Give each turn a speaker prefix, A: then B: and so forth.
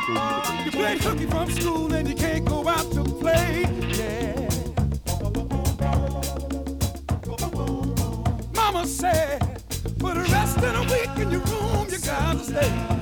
A: You play hooky from school and you can't go out to play. Yeah. Mama said, for the rest of the week in your room, you gotta stay.